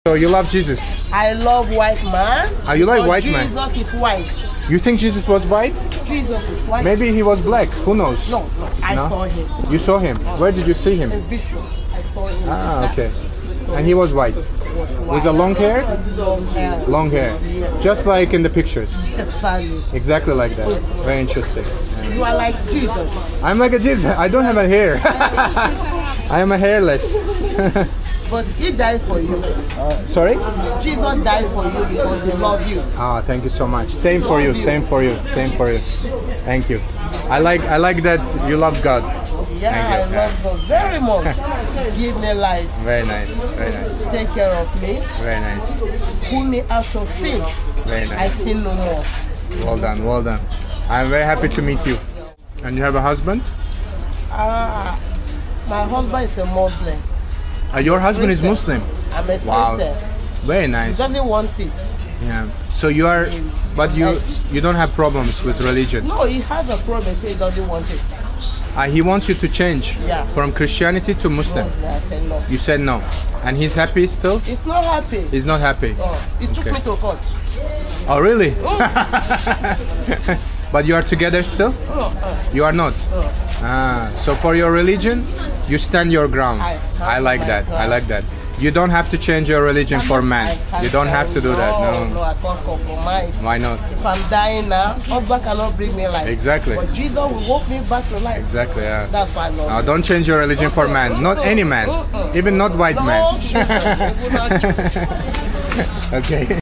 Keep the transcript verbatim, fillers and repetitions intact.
So you love Jesus? I love white man. Ah, you like white man? Jesus is white. You think Jesus was white? Jesus is white. Maybe he was black. Who knows? No, no. I No? saw him. You saw him? Where did you see him? In vision. I saw him. Ah, okay. And he was white. Was white. With a long hair? Long hair. Long hair. Yes. Just like in the pictures. Exactly. Exactly like that. Very interesting. You are like Jesus. I'm like a Jesus. I don't have a hair. I am a hairless. But he died for you. Uh, sorry? Jesus died for you because he loved you. Ah, thank you so much. Same for you. Same for you. Same for you. Thank you. I like I like that you love God. Yeah, I love God very much. Give me life. Very nice. Very nice. Take care of me. Very nice. Pull me out of sin. Very I nice. sin no more. Well done. Well done. I'm very happy to meet you. And you have a husband? Ah, my husband is a Muslim. Uh, your husband is Christian. Muslim. I'm a Wow. Christian. Very He nice. doesn't want it. Yeah. So you are, but you you don't have problems with religion. No, he has a problem. Say he doesn't want it. Uh, he wants you to change Yeah. from Christianity to Muslim. I said no. You said no, and he's happy still. He's not happy. He's not happy. Oh, he took Okay. me to court. Oh really? Oh, But you are together still? oh, oh, You are not. oh. Ah, so for your religion, you stand your ground. I stand I like my that. I ground. like that. You don't have to change your religion for man. I can't You don't have to do that. No, No. no, I can't compromise. Why not? If I'm dying now, husband cannot bring me life. Exactly. But Jesus will walk me back to life. Exactly. Yeah. That's why I love Now, him. don't change your religion for man. Not any man. Even not white No, man. Jesus, they will not- Okay.